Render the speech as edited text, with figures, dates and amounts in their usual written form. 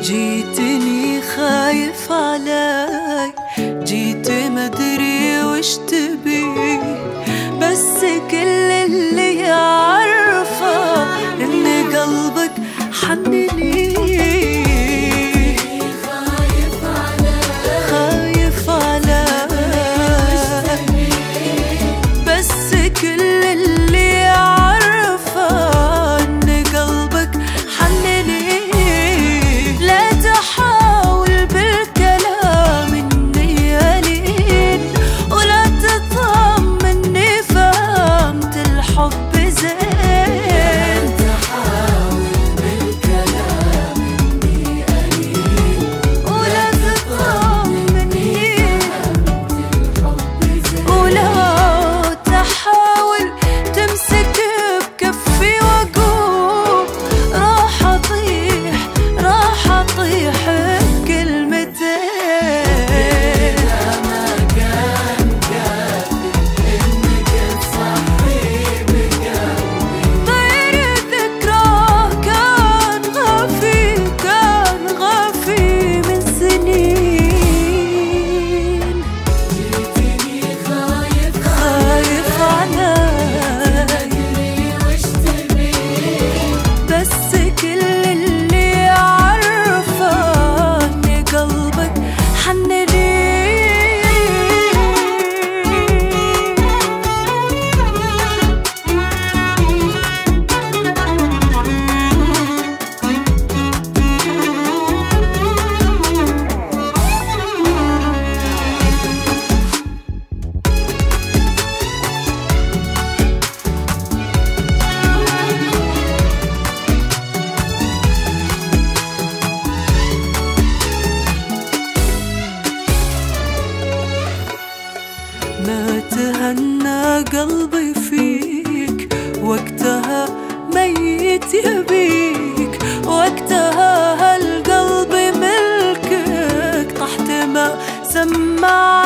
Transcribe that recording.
جيتني خايف علي، جيت مدري وش تبي، بس كل اللي عارفه ان قلبك حنني. خايف علي بس كل اللي عارفه ان قلبك حنني. لا تحاول بالكلام اني ألين، ولا تطمني فهمت الحب زين. تحاول بالكلام اني ألين، ولا تطمني فهمت الحب زين. ولا تحاول تمسك بكفي واقوم، راح اطيح بكلمتين. ما كان كافي انك تصحي بقلبي، غير ذكرى كان غافي من سنين. جيتني خايف علي، تدري وش تبي، بس كل اللي عارفه ان قلبك حنني. ما تهنى قلبي فيك، وقتها ميت يبيك، وقتها هالقلب ملكك، طحت ما سمع